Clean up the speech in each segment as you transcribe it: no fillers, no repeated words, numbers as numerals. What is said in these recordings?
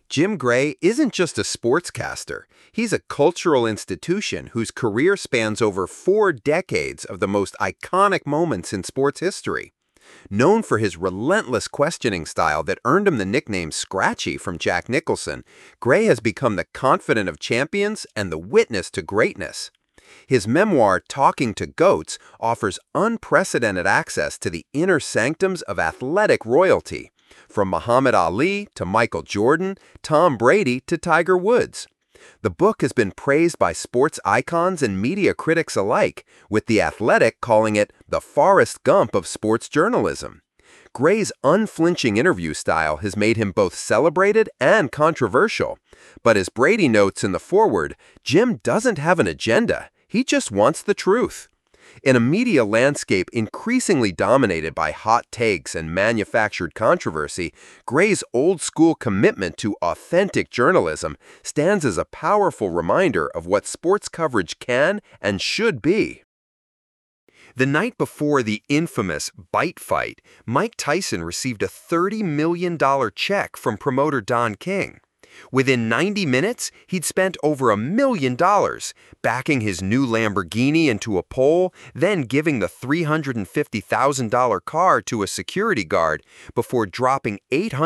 Jim Gray isn't just a sportscaster. He's a cultural institution whose career spans over 4 decades of the most iconic moments in sports history. Known for his relentless questioning style that earned him the nickname Scratchy from Jack Nicholson, Gray has become the confidant of champions and the witness to greatness. His memoir, Talking to Goats, offers unprecedented access to the inner sanctums of athletic royalty, from Muhammad Ali to Michael Jordan, Tom Brady to Tiger Woods. The book has been praised by sports icons and media critics alike, with The Athletic calling it the Forrest Gump of sports journalism. Gray's unflinching interview style has made him both celebrated and controversial. But as Brady notes in the foreword, Jim doesn't have an agenda. He just wants the truth. In a media landscape increasingly dominated by hot takes and manufactured controversy, Gray's old-school commitment to authentic journalism stands as a powerful reminder of what sports coverage can and should be. The night before the infamous Bite Fight, Mike Tyson received a $30 million check from promoter Don King. Within 90 minutes, he'd spent over $1 million, backing his new Lamborghini into a pole, then giving the $350,000 car to a security guard before dropping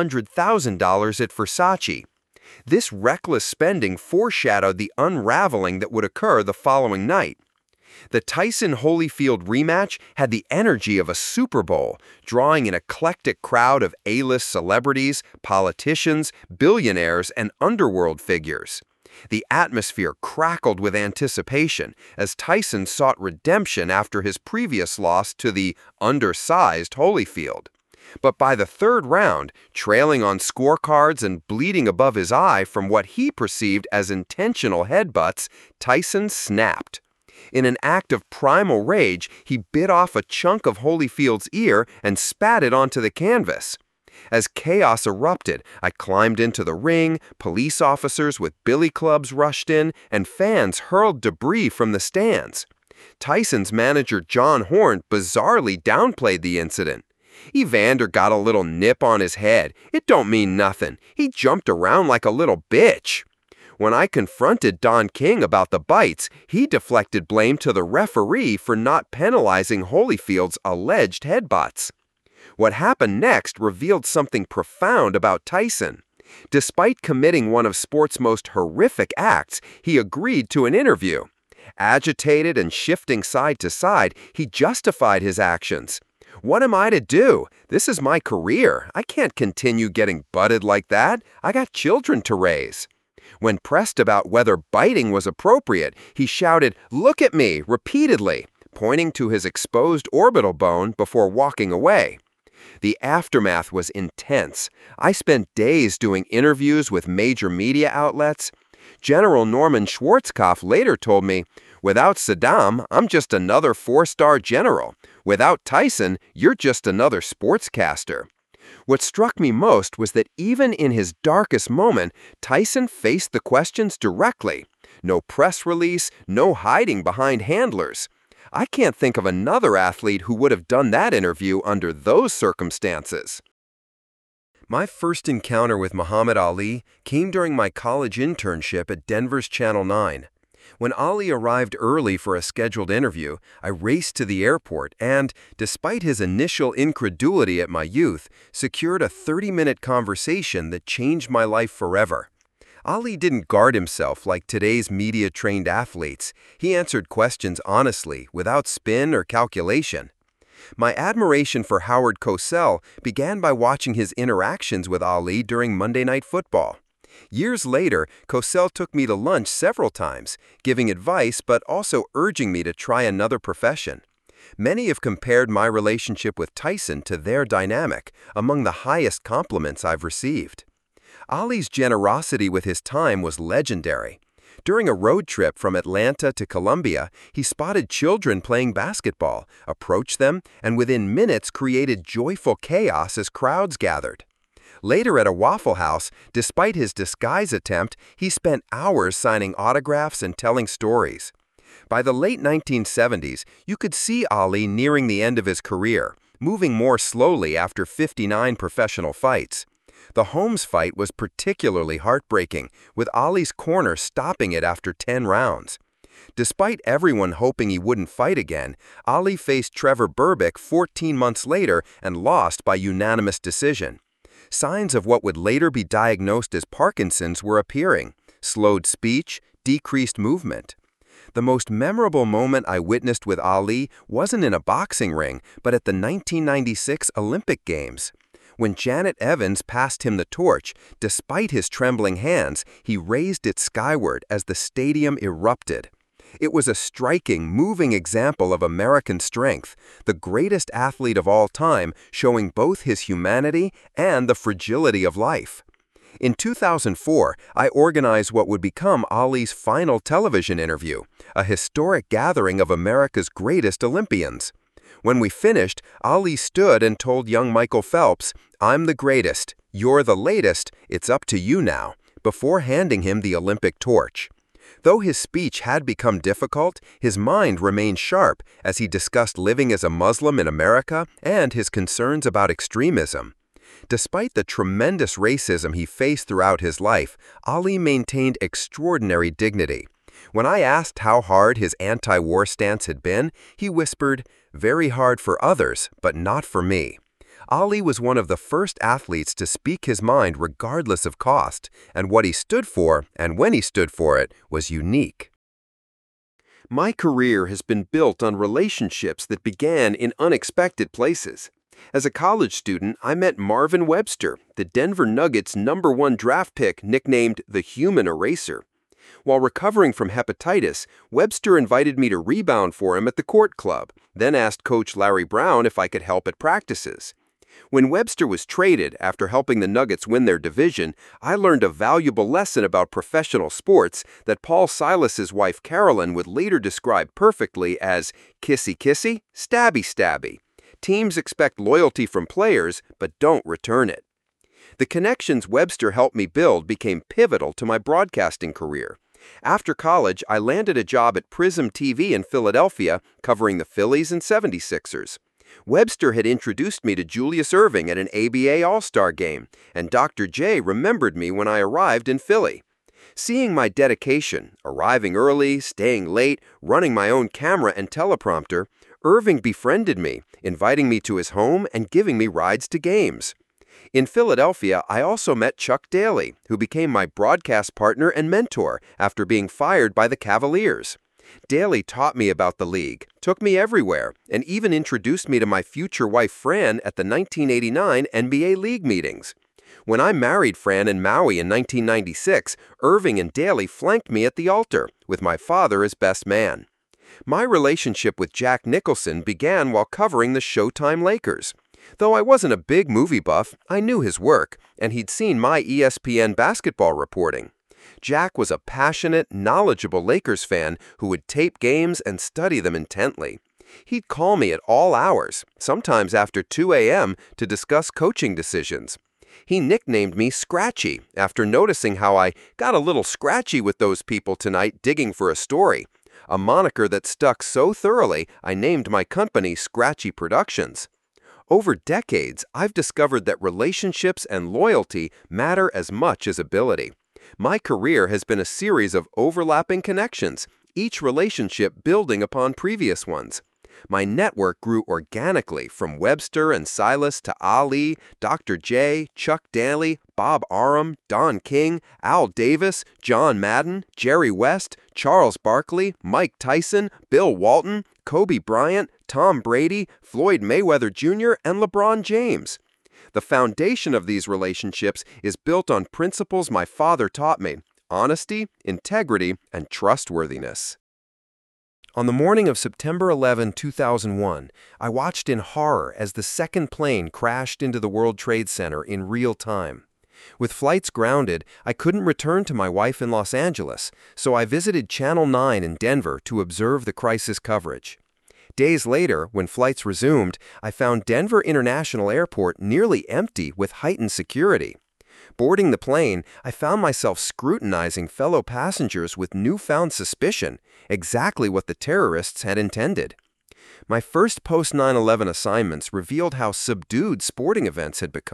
$800,000 at Versace. This reckless spending foreshadowed the unraveling that would occur the following night. The Tyson-Holyfield rematch had the energy of a Super Bowl, drawing an eclectic crowd of A-list celebrities, politicians, billionaires, and underworld figures. The atmosphere crackled with anticipation as Tyson sought redemption after his previous loss to the undersized Holyfield. But by the third round, trailing on scorecards and bleeding above his eye from what he perceived as intentional headbutts, Tyson snapped. In an act of primal rage, he bit off a chunk of Holyfield's ear and spat it onto the canvas. As chaos erupted, I climbed into the ring, police officers with billy clubs rushed in, and fans hurled debris from the stands. Tyson's manager John Horn bizarrely downplayed the incident. "Evander got a little nip on his head. It don't mean nothing. He jumped around like a little bitch." When I confronted Don King about the bites, he deflected blame to the referee for not penalizing Holyfield's alleged headbutts. What happened next revealed something profound about Tyson. Despite committing one of sport's most horrific acts, he agreed to an interview. Agitated and shifting side to side, he justified his actions. "What am I to do? This is my career. I can't continue getting butted like that. I got children to raise." When pressed about whether biting was appropriate, he shouted, "Look at me," repeatedly, pointing to his exposed orbital bone before walking away. The aftermath was intense. I spent days doing interviews with major media outlets. General Norman Schwarzkopf later told me, "Without Saddam, I'm just another 4-star general. Without Tyson, you're just another sportscaster." What struck me most was that even in his darkest moment, Tyson faced the questions directly. No press release, no hiding behind handlers. I can't think of another athlete who would have done that interview under those circumstances. My first encounter with Muhammad Ali came during my college internship at Denver's Channel 9. When Ali arrived early for a scheduled interview, I raced to the airport and, despite his initial incredulity at my youth, secured a 30-minute conversation that changed my life forever. Ali didn't guard himself like today's media-trained athletes. He answered questions honestly, without spin or calculation. My admiration for Howard Cosell began by watching his interactions with Ali during Monday Night Football. Years later, Cosell took me to lunch several times, giving advice but also urging me to try another profession. Many have compared my relationship with Tyson to their dynamic, among the highest compliments I've received. Ali's generosity with his time was legendary. During a road trip from Atlanta to Columbia, he spotted children playing basketball, approached them, and within minutes created joyful chaos as crowds gathered. Later at a Waffle House, despite his disguise attempt, he spent hours signing autographs and telling stories. By the late 1970s, you could see Ali nearing the end of his career, moving more slowly after 59 professional fights. The Holmes fight was particularly heartbreaking, with Ali's corner stopping it after 10 rounds. Despite everyone hoping he wouldn't fight again, Ali faced Trevor Berbick 14 months later and lost by unanimous decision. Signs of what would later be diagnosed as Parkinson's were appearing: slowed speech, decreased movement. The most memorable moment I witnessed with Ali wasn't in a boxing ring, but at the 1996 Olympic Games. When Janet Evans passed him the torch, despite his trembling hands, he raised it skyward as the stadium erupted. It was a striking, moving example of American strength, the greatest athlete of all time, showing both his humanity and the fragility of life. In 2004, I organized what would become Ali's final television interview, a historic gathering of America's greatest Olympians. When we finished, Ali stood and told young Michael Phelps, "I'm the greatest, you're the latest, it's up to you now," before handing him the Olympic torch. Though his speech had become difficult, his mind remained sharp as he discussed living as a Muslim in America and his concerns about extremism. Despite the tremendous racism he faced throughout his life, Ali maintained extraordinary dignity. When I asked how hard his anti-war stance had been, he whispered, "Very hard for others, but not for me." Ali was one of the first athletes to speak his mind regardless of cost, and what he stood for, and when he stood for it, was unique. My career has been built on relationships that began in unexpected places. As a college student, I met Marvin Webster, the Denver Nuggets' #1 draft pick nicknamed the Human Eraser. While recovering from hepatitis, Webster invited me to rebound for him at the Court Club, then asked Coach Larry Brown if I could help at practices. When Webster was traded after helping the Nuggets win their division, I learned a valuable lesson about professional sports that Paul Silas's wife Carolyn would later describe perfectly as kissy-kissy, stabby-stabby. Teams expect loyalty from players, but don't return it. The connections Webster helped me build became pivotal to my broadcasting career. After college, I landed a job at Prism TV in Philadelphia, covering the Phillies and 76ers. Webster had introduced me to Julius Erving at an ABA All-Star game, and Dr. J remembered me when I arrived in Philly. Seeing my dedication, arriving early, staying late, running my own camera and teleprompter, Erving befriended me, inviting me to his home and giving me rides to games. In Philadelphia, I also met Chuck Daly, who became my broadcast partner and mentor after being fired by the Cavaliers. Daly taught me about the league, took me everywhere, and even introduced me to my future wife Fran at the 1989 NBA League meetings. When I married Fran in Maui in 1996, Erving and Daly flanked me at the altar, with my father as best man. My relationship with Jack Nicholson began while covering the Showtime Lakers. Though I wasn't a big movie buff, I knew his work, and he'd seen my ESPN basketball reporting. Jack was a passionate, knowledgeable Lakers fan who would tape games and study them intently. He'd call me at all hours, sometimes after 2 a.m., to discuss coaching decisions. He nicknamed me Scratchy after noticing how I got a little scratchy with those people tonight digging for a story, a moniker that stuck so thoroughly I named my company Scratchy Productions. Over decades, I've discovered that relationships and loyalty matter as much as ability. My career has been a series of overlapping connections, each relationship building upon previous ones. My network grew organically from Webster and Silas to Ali, Dr. J, Chuck Daly, Bob Arum, Don King, Al Davis, John Madden, Jerry West, Charles Barkley, Mike Tyson, Bill Walton, Kobe Bryant, Tom Brady, Floyd Mayweather Jr., and LeBron James. The foundation of these relationships is built on principles my father taught me: honesty, integrity, and trustworthiness. On the morning of September 11, 2001, I watched in horror as the second plane crashed into the World Trade Center in real time. With flights grounded, I couldn't return to my wife in Los Angeles, so I visited Channel 9 in Denver to observe the crisis coverage. Days later, when flights resumed, I found Denver International Airport nearly empty with heightened security. Boarding the plane, I found myself scrutinizing fellow passengers with newfound suspicion, exactly what the terrorists had intended. My first post-9/11 assignments revealed how subdued sporting events had become.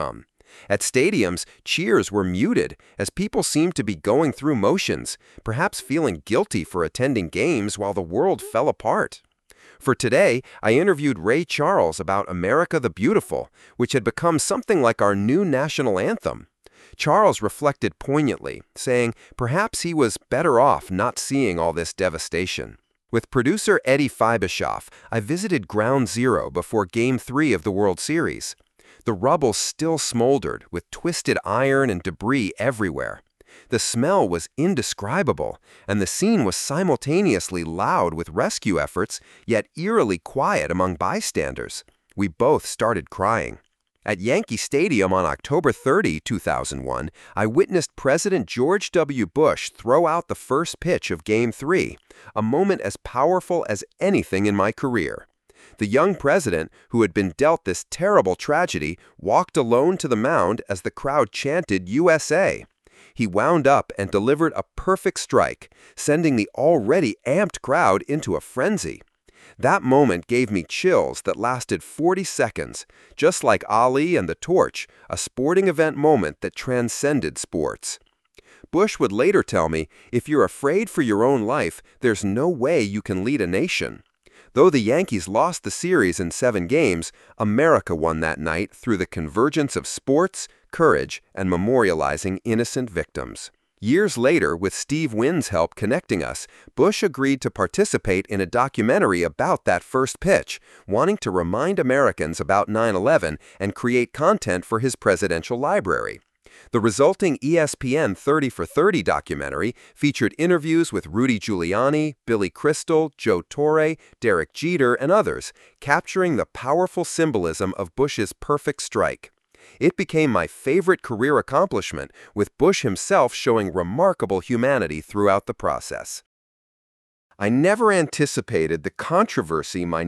At stadiums, cheers were muted as people seemed to be going through motions, perhaps feeling guilty for attending games while the world fell apart. For today, I interviewed Ray Charles about America the Beautiful, which had become something like our new national anthem. Charles reflected poignantly, saying perhaps he was better off not seeing all this devastation. With producer Eddie Fibishoff, I visited Ground Zero before Game 3 of the World Series. The rubble still smoldered, with twisted iron and debris everywhere. The smell was indescribable, and the scene was simultaneously loud with rescue efforts, yet eerily quiet among bystanders. We both started crying. At Yankee Stadium on October 30, 2001, I witnessed President George W. Bush throw out the first pitch of Game 3, a moment as powerful as anything in my career. The young president, who had been dealt this terrible tragedy, walked alone to the mound as the crowd chanted USA. He wound up and delivered a perfect strike, sending the already amped crowd into a frenzy. That moment gave me chills that lasted 40 seconds, just like Ali and the Torch, a sporting event moment that transcended sports. Bush would later tell me, if you're afraid for your own life, there's no way you can lead a nation. Though the Yankees lost the series in 7 games, America won that night through the convergence of sports, courage, and memorializing innocent victims. Years later, with Steve Wynn's help connecting us, Bush agreed to participate in a documentary about that first pitch, wanting to remind Americans about 9/11 and create content for his presidential library. The resulting ESPN 30 for 30 documentary featured interviews with Rudy Giuliani, Billy Crystal, Joe Torre, Derek Jeter, and others, capturing the powerful symbolism of Bush's perfect strike. It became my favorite career accomplishment, with Bush himself showing remarkable humanity throughout the process. I never anticipated the controversy my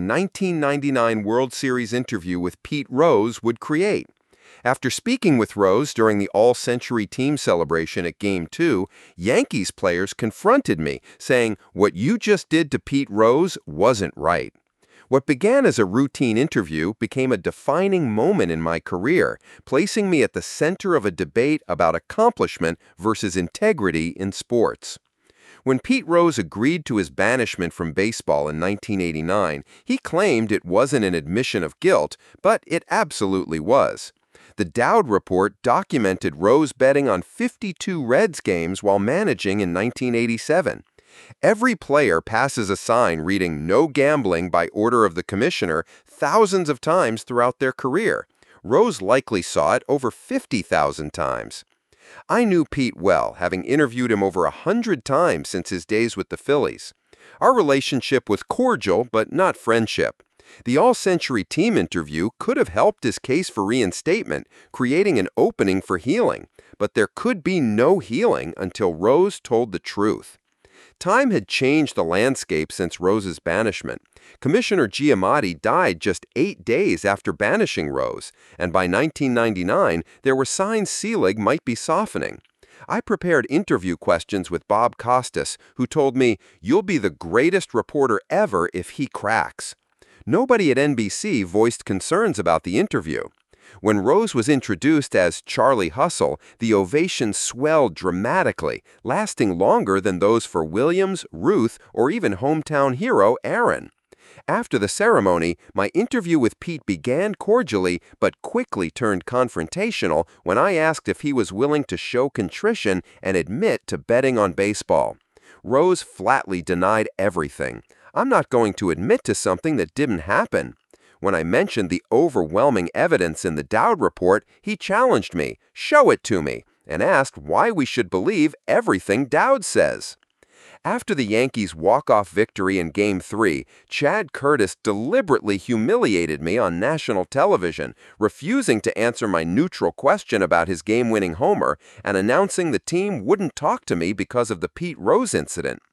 1999 World Series interview with Pete Rose would create. After speaking with Rose during the All-Century Team celebration at Game 2, Yankees players confronted me, saying, "What you just did to Pete Rose wasn't right." What began as a routine interview became a defining moment in my career, placing me at the center of a debate about accomplishment versus integrity in sports. When Pete Rose agreed to his banishment from baseball in 1989, he claimed it wasn't an admission of guilt, but it absolutely was. The Dowd Report documented Rose betting on 52 Reds games while managing in 1987. Every player passes a sign reading "No gambling" by order of the commissioner thousands of times throughout their career. Rose likely saw it over 50,000 times. I knew Pete well, having interviewed him over 100 times since his days with the Phillies. Our relationship was cordial, but not friendship. The All-Century Team interview could have helped his case for reinstatement, creating an opening for healing, but there could be no healing until Rose told the truth. Time had changed the landscape since Rose's banishment. Commissioner Giamatti died just 8 days after banishing Rose, and by 1999, there were signs Selig might be softening. I prepared interview questions with Bob Costas, who told me, "You'll be the greatest reporter ever if he cracks." Nobody at NBC voiced concerns about the interview. When Rose was introduced as Charlie Hustle, the ovation swelled dramatically, lasting longer than those for Williams, Ruth, or even hometown hero Aaron. After the ceremony, my interview with Pete began cordially but quickly turned confrontational when I asked if he was willing to show contrition and admit to betting on baseball. Rose flatly denied everything. "I'm not going to admit to something that didn't happen." When I mentioned the overwhelming evidence in the Dowd Report, he challenged me, "Show it to me," and asked why we should believe everything Dowd says. After the Yankees' walk-off victory in Game 3, Chad Curtis deliberately humiliated me on national television, refusing to answer my neutral question about his game-winning homer and announcing the team wouldn't talk to me because of the Pete Rose incident.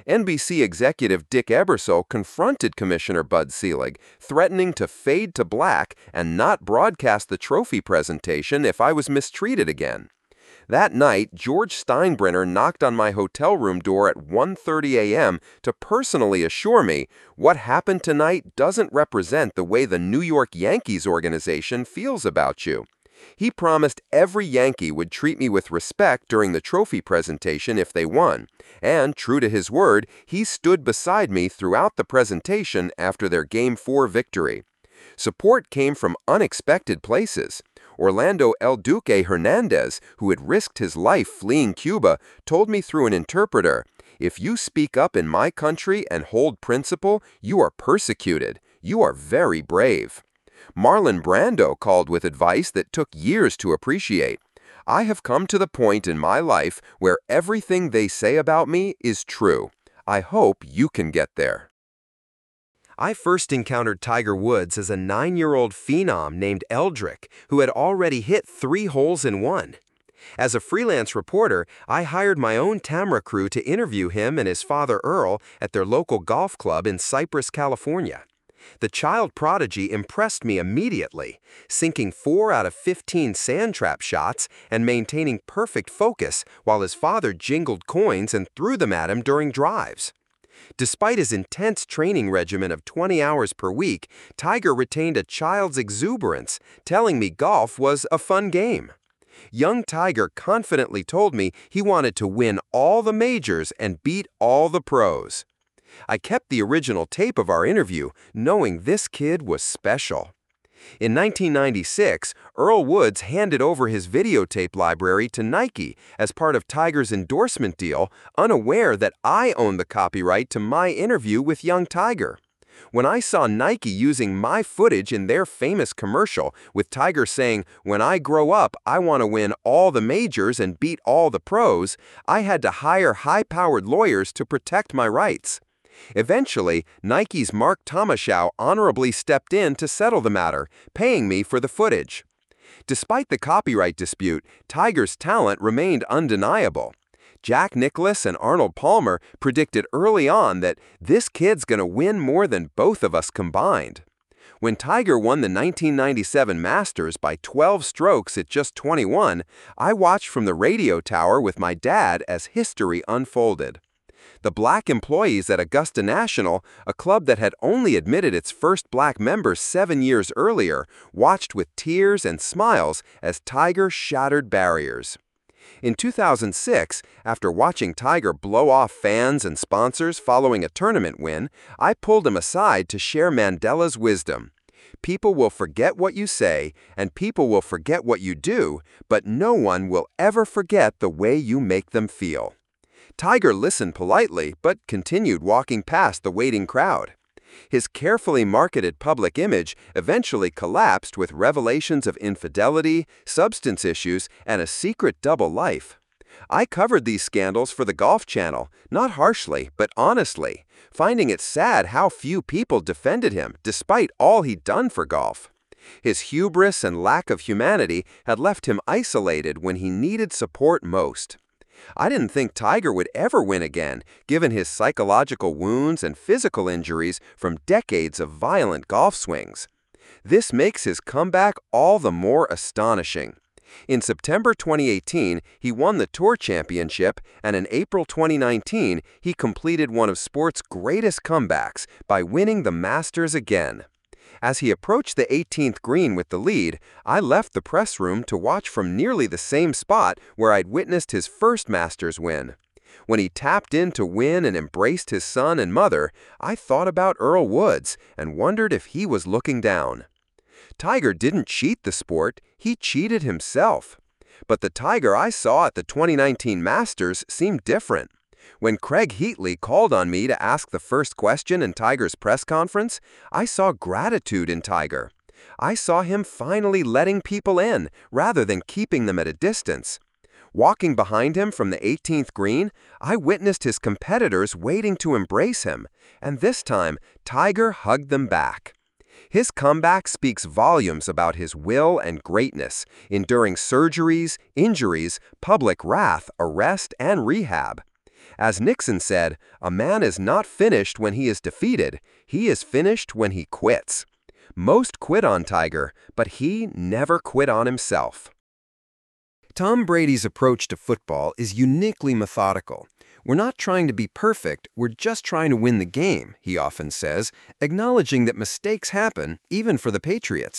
NBC executive Dick Ebersol confronted Commissioner Bud Selig, threatening to fade to black and not broadcast the trophy presentation if I was mistreated again. That night, George Steinbrenner knocked on my hotel room door at 1:30 a.m. to personally assure me, "What happened tonight doesn't represent the way the New York Yankees organization feels about you." He promised every Yankee would treat me with respect during the trophy presentation if they won, and true to his word, he stood beside me throughout the presentation after their Game 4 victory. Support came from unexpected places. Orlando El Duque Hernandez, who had risked his life fleeing Cuba, told me through an interpreter, "If you speak up in my country and hold principle, you are persecuted. You are very brave." Marlon Brando called with advice that took years to appreciate. "I have come to the point in my life where everything they say about me is true. I hope you can get there." I first encountered Tiger Woods as a 9-year-old phenom named Eldrick, who had already hit 3 holes in 1. As a freelance reporter, I hired my own Tamra crew to interview him and his father Earl at their local golf club in Cypress, California. The child prodigy impressed me immediately, sinking 4 out of 15 sand trap shots and maintaining perfect focus while his father jingled coins and threw them at him during drives. Despite his intense training regimen of 20 hours per week, Tiger retained a child's exuberance, telling me golf was a fun game. Young Tiger confidently told me he wanted to win all the majors and beat all the pros. I kept the original tape of our interview, knowing this kid was special. In 1996, Earl Woods handed over his videotape library to Nike as part of Tiger's endorsement deal, unaware that I owned the copyright to my interview with young Tiger. When I saw Nike using my footage in their famous commercial, with Tiger saying, "When I grow up, I want to win all the majors and beat all the pros," I had to hire high-powered lawyers to protect my rights. Eventually, Nike's Mark Tomashow honorably stepped in to settle the matter, paying me for the footage. Despite the copyright dispute, Tiger's talent remained undeniable. Jack Nicklaus and Arnold Palmer predicted early on that this kid's gonna win more than both of us combined. When Tiger won the 1997 Masters by 12 strokes at just 21, I watched from the radio tower with my dad as history unfolded. The black employees at Augusta National, a club that had only admitted its first black members 7 years earlier, watched with tears and smiles as Tiger shattered barriers. In 2006, after watching Tiger blow off fans and sponsors following a tournament win, I pulled him aside to share Mandela's wisdom. "People will forget what you say, and people will forget what you do, but no one will ever forget the way you make them feel." Tiger listened politely, but continued walking past the waiting crowd. His carefully marketed public image eventually collapsed with revelations of infidelity, substance issues, and a secret double life. I covered these scandals for the Golf Channel, not harshly, but honestly, finding it sad how few people defended him despite all he'd done for golf. His hubris and lack of humanity had left him isolated when he needed support most. I didn't think Tiger would ever win again, given his psychological wounds and physical injuries from decades of violent golf swings. This makes his comeback all the more astonishing. In September 2018, he won the Tour Championship, and in April 2019, he completed one of sport's greatest comebacks by winning the Masters again. As he approached the 18th green with the lead, I left the press room to watch from nearly the same spot where I'd witnessed his first Masters win. When he tapped in to win and embraced his son and mother, I thought about Earl Woods and wondered if he was looking down. Tiger didn't cheat the sport, he cheated himself. But the Tiger I saw at the 2019 Masters seemed different. When Craig Heatley called on me to ask the first question in Tiger's press conference, I saw gratitude in Tiger. I saw him finally letting people in, rather than keeping them at a distance. Walking behind him from the 18th green, I witnessed his competitors waiting to embrace him, and this time, Tiger hugged them back. His comeback speaks volumes about his will and greatness, enduring surgeries, injuries, public wrath, arrest, and rehab. As Nixon said, "A man is not finished when he is defeated, he is finished when he quits." Most quit on Tiger, but he never quit on himself. Tom Brady's approach to football is uniquely methodical. "We're not trying to be perfect, we're just trying to win the game," he often says, acknowledging that mistakes happen, even for the Patriots.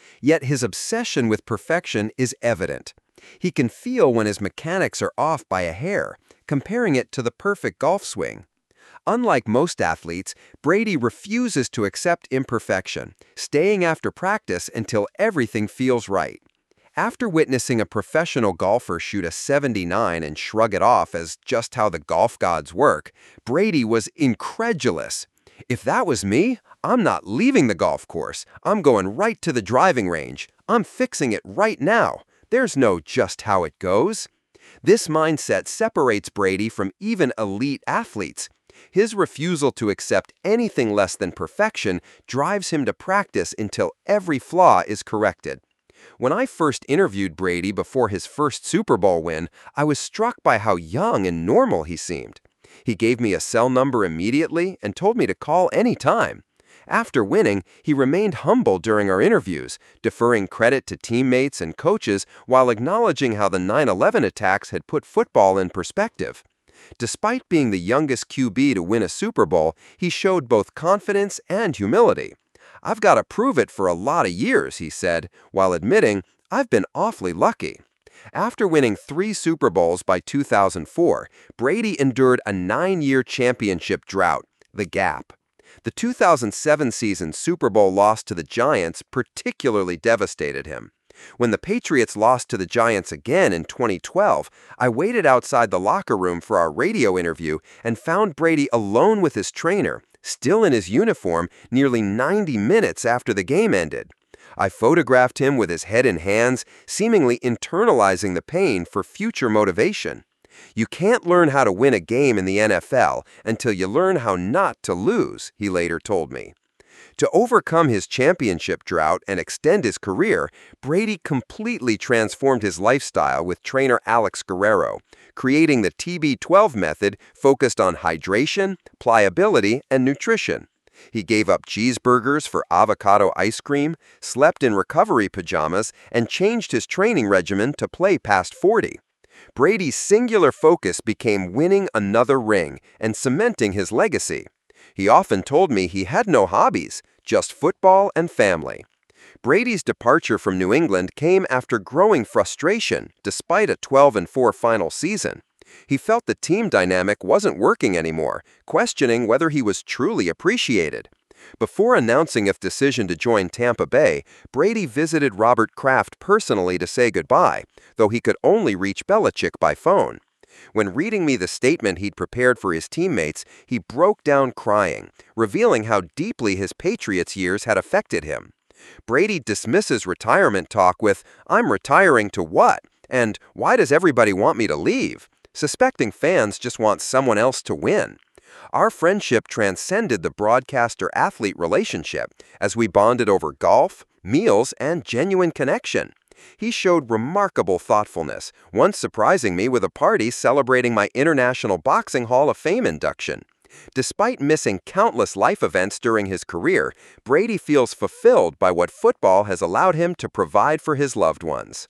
Yet his obsession with perfection is evident. He can feel when his mechanics are off by a hair, comparing it to the perfect golf swing. Unlike most athletes, Brady refuses to accept imperfection, staying after practice until everything feels right. After witnessing a professional golfer shoot a 79 and shrug it off as just how the golf gods work, Brady was incredulous. "If that was me, I'm not leaving the golf course. I'm going right to the driving range. I'm fixing it right now. There's no just how it goes." This mindset separates Brady from even elite athletes. His refusal to accept anything less than perfection drives him to practice until every flaw is corrected. When I first interviewed Brady before his first Super Bowl win, I was struck by how young and normal he seemed. He gave me a cell number immediately and told me to call anytime. After winning, he remained humble during our interviews, deferring credit to teammates and coaches while acknowledging how the 9/11 attacks had put football in perspective. Despite being the youngest QB to win a Super Bowl, he showed both confidence and humility. "I've got to prove it for a lot of years," he said, while admitting, "I've been awfully lucky." After winning 3 Super Bowls by 2004, Brady endured a 9-year championship drought, the gap. The 2007 season Super Bowl loss to the Giants particularly devastated him. When the Patriots lost to the Giants again in 2012, I waited outside the locker room for our radio interview and found Brady alone with his trainer, still in his uniform, nearly 90 minutes after the game ended. I photographed him with his head in hands, seemingly internalizing the pain for future motivation. "You can't learn how to win a game in the NFL until you learn how not to lose," he later told me. To overcome his championship drought and extend his career, Brady completely transformed his lifestyle with trainer Alex Guerrero, creating the TB12 method focused on hydration, pliability, and nutrition. He gave up cheeseburgers for avocado ice cream, slept in recovery pajamas, and changed his training regimen to play past 40. Brady's singular focus became winning another ring and cementing his legacy. He often told me he had no hobbies, just football and family. Brady's departure from New England came after growing frustration despite a 12-4 final season. He felt the team dynamic wasn't working anymore, questioning whether he was truly appreciated. Before announcing his decision to join Tampa Bay, Brady visited Robert Kraft personally to say goodbye, though he could only reach Belichick by phone. When reading me the statement he'd prepared for his teammates, he broke down crying, revealing how deeply his Patriots years had affected him. Brady dismisses retirement talk with, "I'm retiring to what?" and "Why does everybody want me to leave?" suspecting fans just want someone else to win. Our friendship transcended the broadcaster-athlete relationship as we bonded over golf, meals, and genuine connection. He showed remarkable thoughtfulness, once surprising me with a party celebrating my International Boxing Hall of Fame induction. Despite missing countless life events during his career, Brady feels fulfilled by what football has allowed him to provide for his loved ones.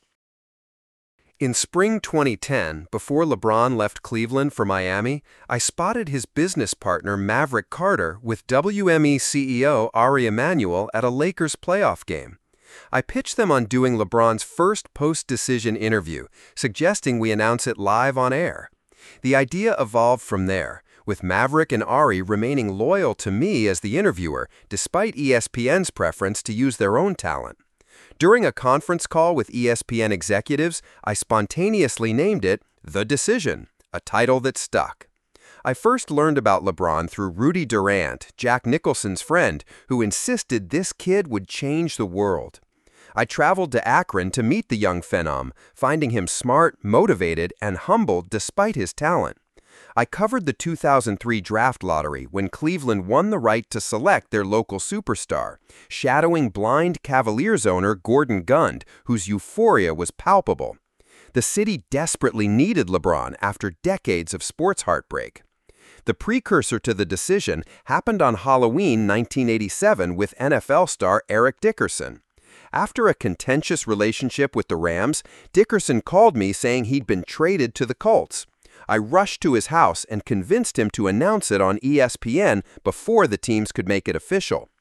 In spring 2010, before LeBron left Cleveland for Miami, I spotted his business partner Maverick Carter with WME CEO Ari Emanuel at a Lakers playoff game. I pitched them on doing LeBron's first post-decision interview, suggesting we announce it live on air. The idea evolved from there, with Maverick and Ari remaining loyal to me as the interviewer, despite ESPN's preference to use their own talent. During a conference call with ESPN executives, I spontaneously named it The Decision, a title that stuck. I first learned about LeBron through Rudy Durant, Jack Nicholson's friend, who insisted this kid would change the world. I traveled to Akron to meet the young phenom, finding him smart, motivated, and humble despite his talent. I covered the 2003 draft lottery when Cleveland won the right to select their local superstar, shadowing blind Cavaliers owner Gordon Gund, whose euphoria was palpable. The city desperately needed LeBron after decades of sports heartbreak. The precursor to the decision happened on Halloween 1987 with NFL star Eric Dickerson. After a contentious relationship with the Rams, Dickerson called me saying he'd been traded to the Colts. I rushed to his house and convinced him to announce it on ESPN before the teams could make it official.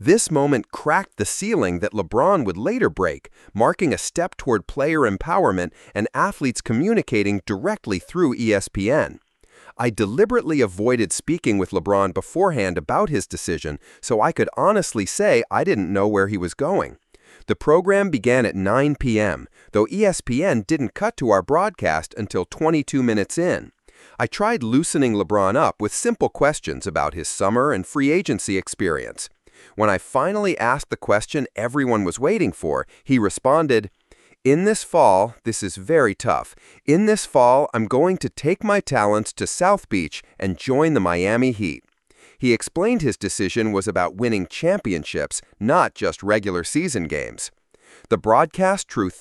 This moment cracked the ceiling that LeBron would later break, marking a step toward player empowerment and athletes communicating directly through ESPN. I deliberately avoided speaking with LeBron beforehand about his decision so I could honestly say I didn't know where he was going. The program began at 9 p.m., though ESPN didn't cut to our broadcast until 22 minutes in. I tried loosening LeBron up with simple questions about his summer and free agency experience. When I finally asked the question everyone was waiting for, he responded, "In this fall, this is very tough. In this fall, I'm going to take my talents to South Beach and join the Miami Heat." He explained his decision was about winning championships, not just regular season games. The broadcast drew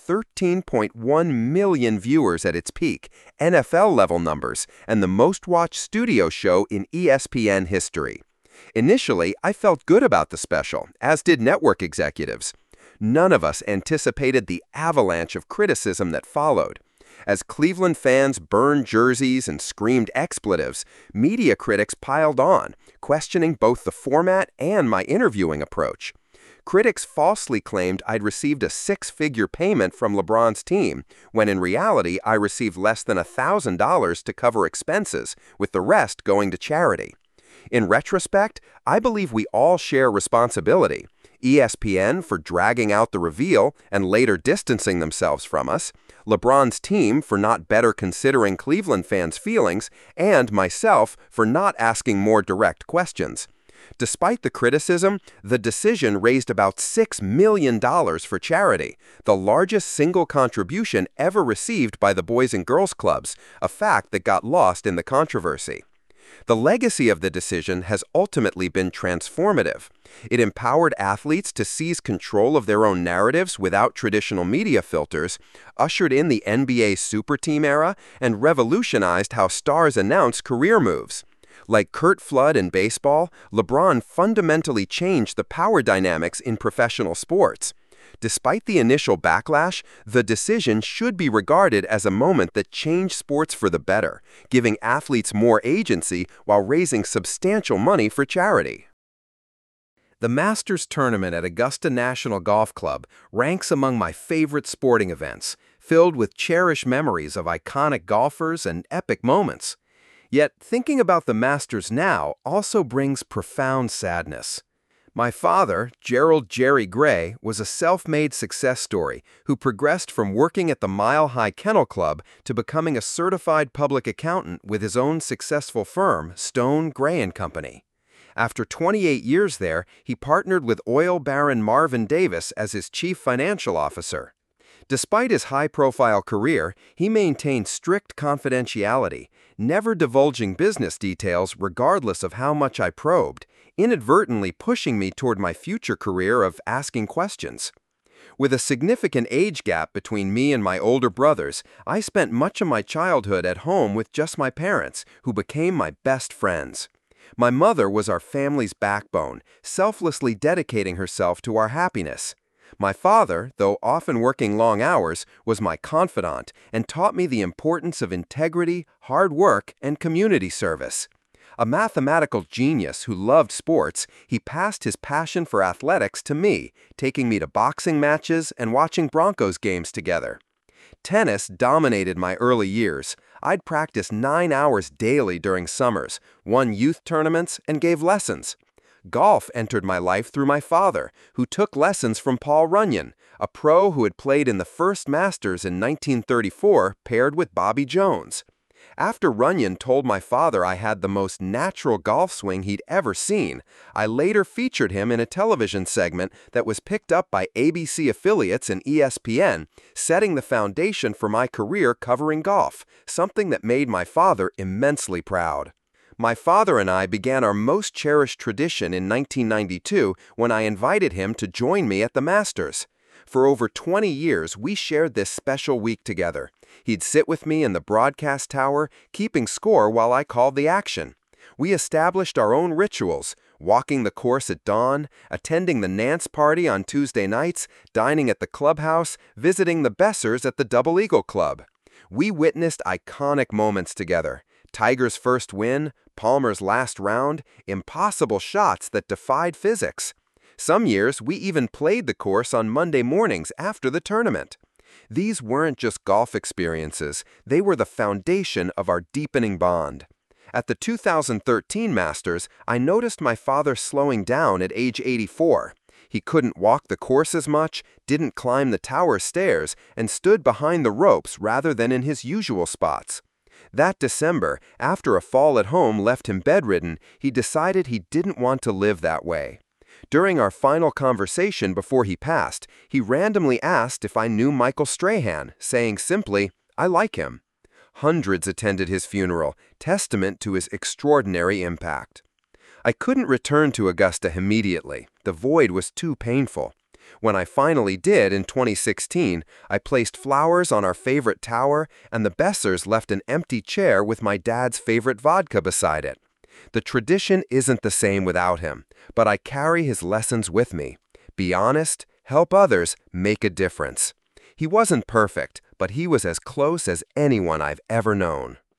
13.1 million viewers at its peak, NFL-level numbers, and the most-watched studio show in ESPN history. Initially, I felt good about the special, as did network executives. None of us anticipated the avalanche of criticism that followed. As Cleveland fans burned jerseys and screamed expletives, media critics piled on, questioning both the format and my interviewing approach. Critics falsely claimed I'd received a six-figure payment from LeBron's team, when in reality I received less than $1,000 to cover expenses, with the rest going to charity. In retrospect, I believe we all share responsibility. ESPN for dragging out the reveal and later distancing themselves from us, LeBron's team for not better considering Cleveland fans' feelings, and myself for not asking more direct questions. Despite the criticism, the decision raised about $6 million for charity, the largest single contribution ever received by the Boys and Girls Clubs, a fact that got lost in the controversy. The legacy of the decision has ultimately been transformative. It empowered athletes to seize control of their own narratives without traditional media filters, ushered in the NBA Super Team era, and revolutionized how stars announce career moves. Like Curt Flood in baseball, LeBron fundamentally changed the power dynamics in professional sports. Despite the initial backlash, the decision should be regarded as a moment that changed sports for the better, giving athletes more agency while raising substantial money for charity. The Masters Tournament at Augusta National Golf Club ranks among my favorite sporting events, filled with cherished memories of iconic golfers and epic moments. Yet, thinking about the Masters now also brings profound sadness. My father, Gerald "Jerry" Gray, was a self-made success story who progressed from working at the Mile High Kennel Club to becoming a certified public accountant with his own successful firm, Stone, Gray & Company. After 28 years there, he partnered with oil baron Marvin Davis as his chief financial officer. Despite his high-profile career, he maintained strict confidentiality, never divulging business details regardless of how much I probed, inadvertently pushing me toward my future career of asking questions. With a significant age gap between me and my older brothers, I spent much of my childhood at home with just my parents, who became my best friends. My mother was our family's backbone, selflessly dedicating herself to our happiness. My father, though often working long hours, was my confidant and taught me the importance of integrity, hard work, and community service. A mathematical genius who loved sports, he passed his passion for athletics to me, taking me to boxing matches and watching Broncos games together. Tennis dominated my early years. I'd practice 9 hours daily during summers, won youth tournaments, and gave lessons. Golf entered my life through my father, who took lessons from Paul Runyon, a pro who had played in the first Masters in 1934 paired with Bobby Jones. After Runyon told my father I had the most natural golf swing he'd ever seen, I later featured him in a television segment that was picked up by ABC affiliates and ESPN, setting the foundation for my career covering golf, something that made my father immensely proud. My father and I began our most cherished tradition in 1992 when I invited him to join me at the Masters. For over 20 years, we shared this special week together. He'd sit with me in the broadcast tower, keeping score while I called the action. We established our own rituals, walking the course at dawn, attending the Nance party on Tuesday nights, dining at the clubhouse, visiting the Bessers at the Double Eagle Club. We witnessed iconic moments together. Tiger's first win, Palmer's last round, impossible shots that defied physics. Some years, we even played the course on Monday mornings after the tournament. These weren't just golf experiences, they were the foundation of our deepening bond. At the 2013 Masters, I noticed my father slowing down at age 84. He couldn't walk the course as much, didn't climb the tower stairs, and stood behind the ropes rather than in his usual spots. That December, after a fall at home left him bedridden, he decided he didn't want to live that way. During our final conversation before he passed, he randomly asked if I knew Michael Strahan, saying simply, "I like him." Hundreds attended his funeral, testament to his extraordinary impact. I couldn't return to Augusta immediately. The void was too painful. When I finally did in 2016, I placed flowers on our favorite tower, and the Bessers left an empty chair with my dad's favorite vodka beside it. The tradition isn't the same without him, but I carry his lessons with me. Be honest, help others, make a difference. He wasn't perfect, but he was as close as anyone I've ever known.